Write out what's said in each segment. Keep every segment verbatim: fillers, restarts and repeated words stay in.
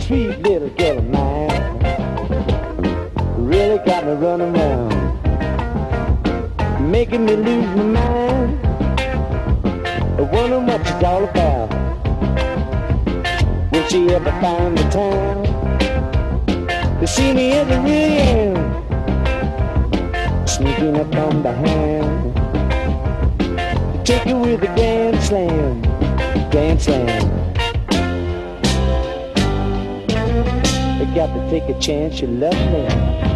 sweet little girl of mine really got me running around, making me lose my mind. I wonder what she's all about. Will she ever find the time to see me as I really am, sneaking up on behind to take it with a grand slam, grand slam. I got to take a chance, you love me,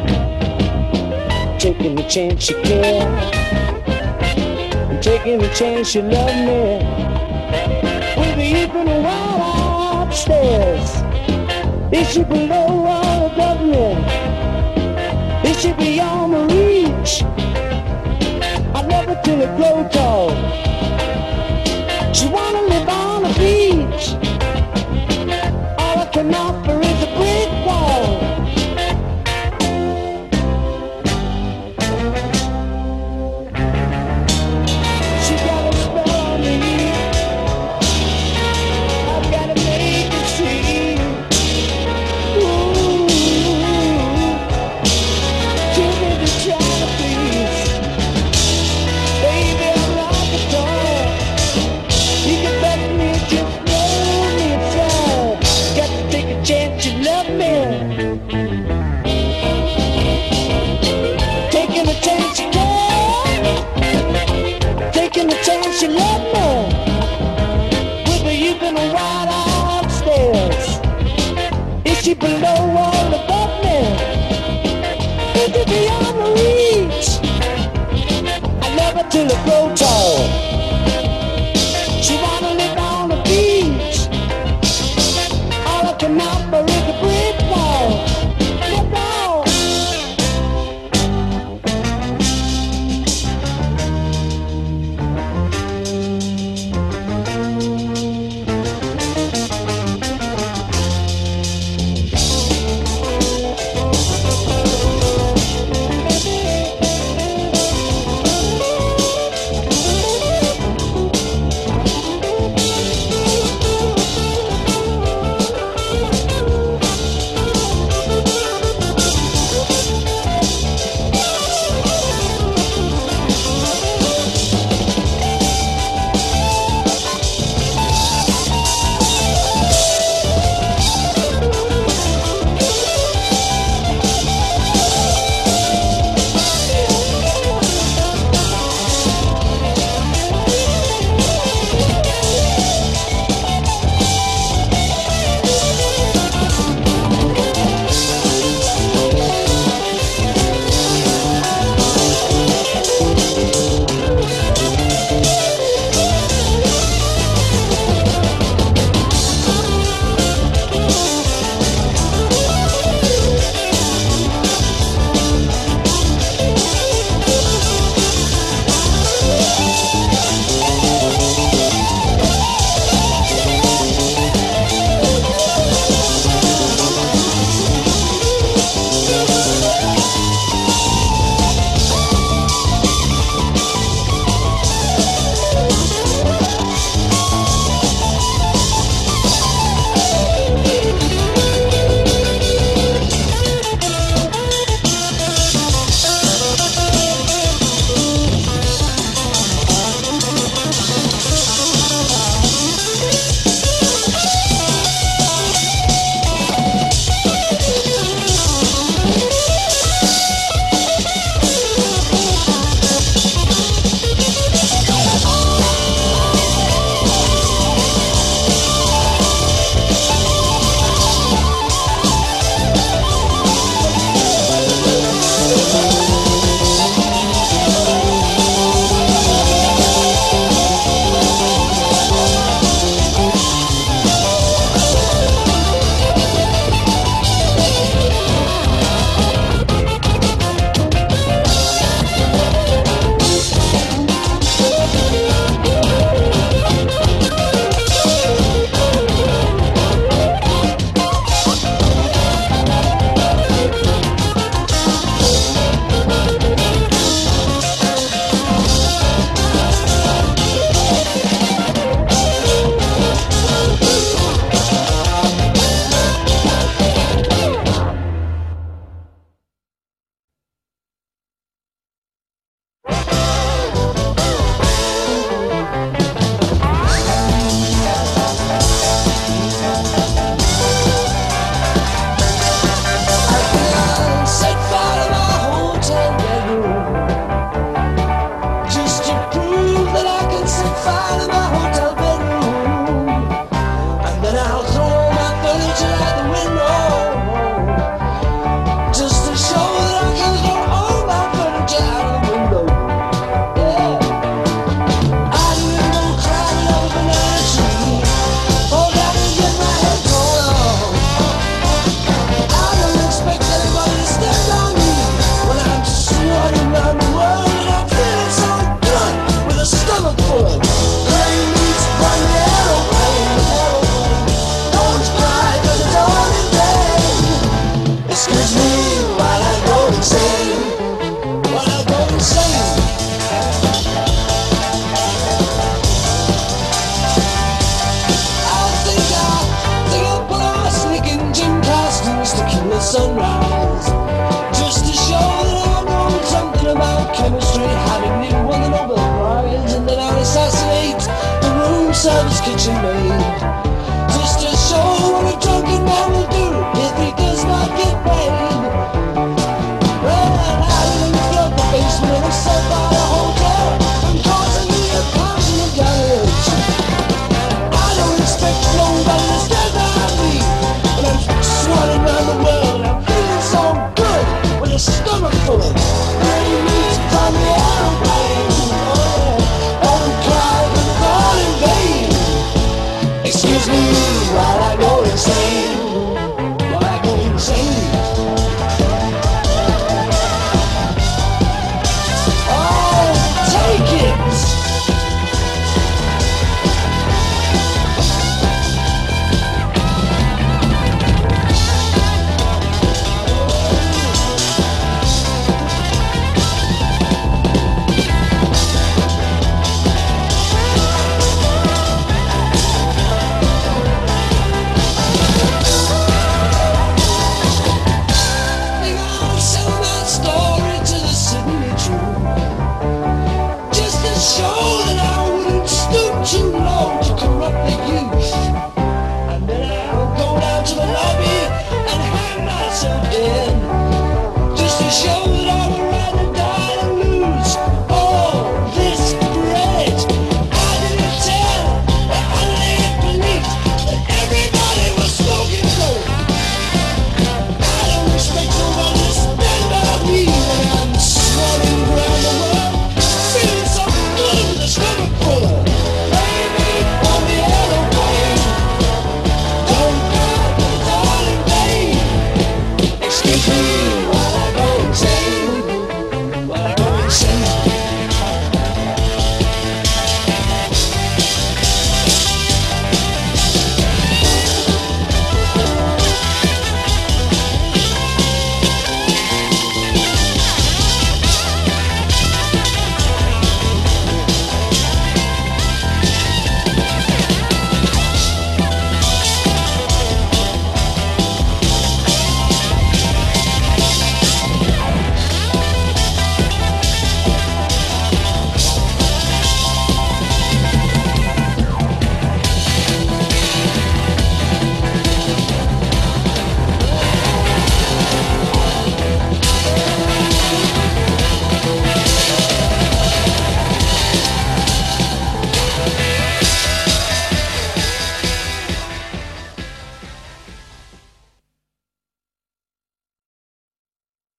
taking a chance you care, I'm taking a chance you love me, with the even a wild upstairs. They should be low all above me, they should be on my reach. I love her till it grow tall. She wanna live on the beach. All I can offer is a brick wall. She got a spell on me, I've gotta make it see. Ooh, too many to try to please. Baby, I'm like a dog. You can bet me, just roll me aside. Got to take a chance, you love me. Taking a chance, you can. Taking a chance, you love me. With the youth and the wide upstairs. Is she below or above me? Is it beyond my reach? I love her till I grow tall. She wanna live on the beach. All I can offer is a brick wall. Live on. service kitchen maid, just to show what a drunken man will do if he does not get paid. Well, I didn't flood the basement of some by the hotel and causing me a pounding of damage. I don't expect nobody to stand by me, but I'm swirling around the world. I'm feeling so good with a stomach full. Ready meat from the aeroplane. Oh yeah, don't cry when it's all in vain. Excuse me while I go insane.